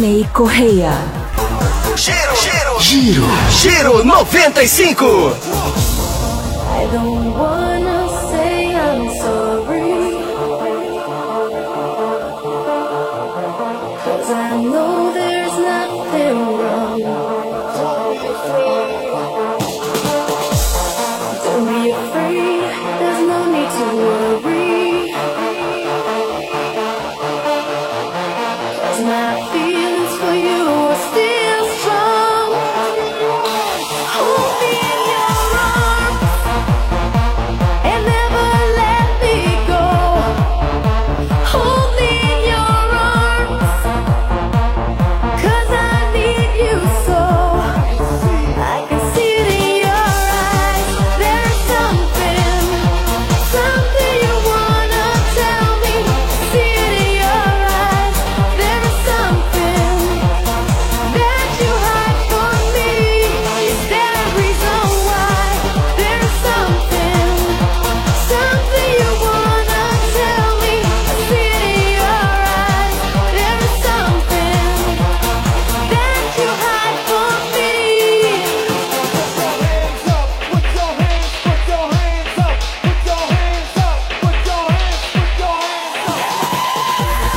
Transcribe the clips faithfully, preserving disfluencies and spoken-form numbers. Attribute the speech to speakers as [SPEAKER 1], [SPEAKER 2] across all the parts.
[SPEAKER 1] Sidney Correia.
[SPEAKER 2] Giro, giro, giro, giro noventa e cinco.
[SPEAKER 3] I don't wanna say I'm sorry, 'cause I know there's nothing wrong. Don't be afraid, there's no need to worry, 'cause my feelings for you are still strong. Hold me in your arms and never let me go. Hold me in your arms, 'cause I need you so. I can see it in your eyes, there's something, something you wanna tell me. See it in your eyes, there's something that you hide from me. Is there a reason why? There's something, something you wanna tell me. I see it in your eyes, there's something that you hide from me.
[SPEAKER 4] Put your hands up, put your hands, put your hands up, put your hands up, put your hands, put your hands up.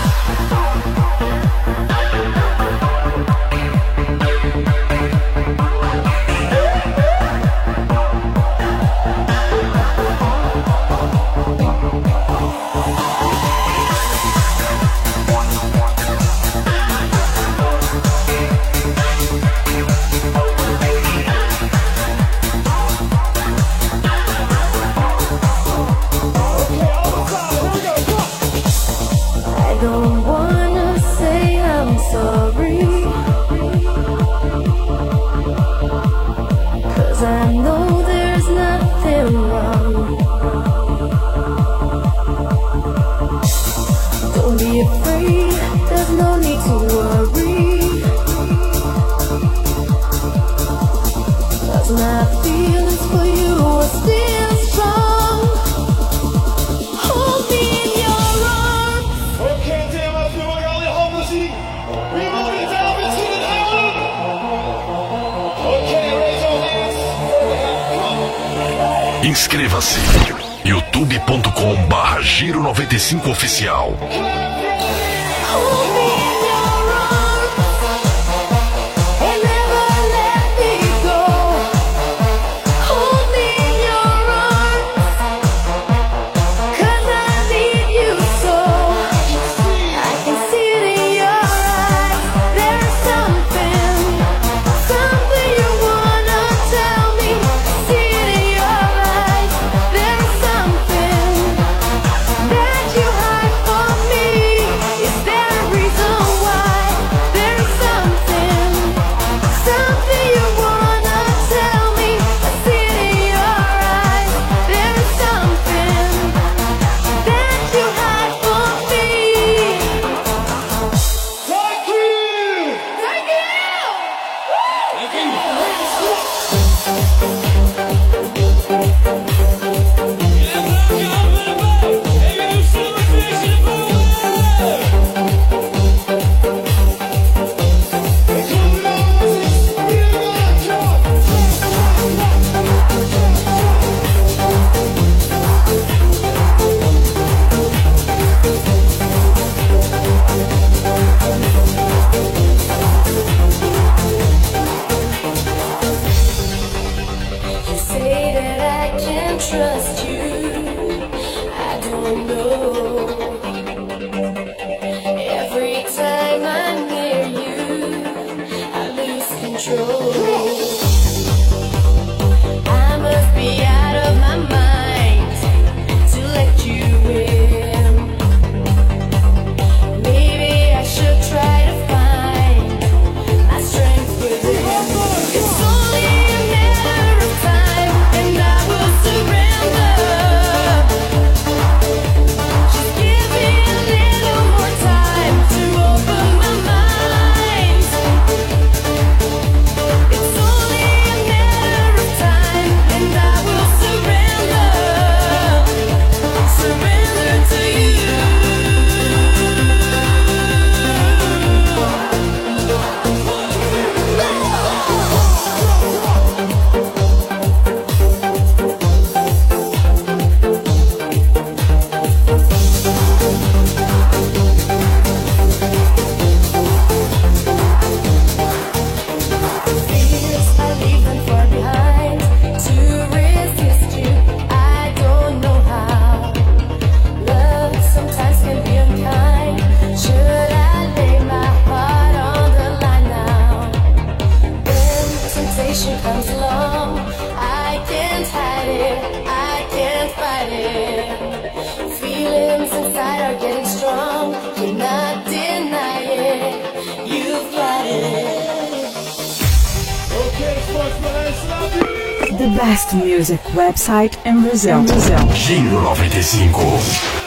[SPEAKER 3] I don't wanna say I'm sorry, 'cause I know there's nothing wrong. Don't be afraid, there's no need to worry, 'cause my feelings for you are still strong. Hold me in your arms.
[SPEAKER 4] Okay, damn, I feel like all the homelessy. We moving down into the island. Okay, raise your hands. Come on.
[SPEAKER 5] Inscreva-se youtube ponto com barra Giro noventa e cinco Oficial.
[SPEAKER 3] Hold me in your arms and never let me go. Hold me in your arms, 'cause I need you so. I can see it in your eyes, there's something, something you wanna tell me. See it in your eyes, there's something that you hide from me. Is there a reason why? There's something, something you wanna tell me. I see it in your eyes, there's something that you hide from me.
[SPEAKER 4] Thank you.
[SPEAKER 3] Thank you! You say that I can trust you. I don't know. Every time I'm near you, I lose control. I must be out of my mind to let you in. Maybe I should try to find my strength within. It's only a matter of time, and I will surrender. Just give
[SPEAKER 1] The best music website in Brazil. Brazil.
[SPEAKER 5] Giro noventa e cinco.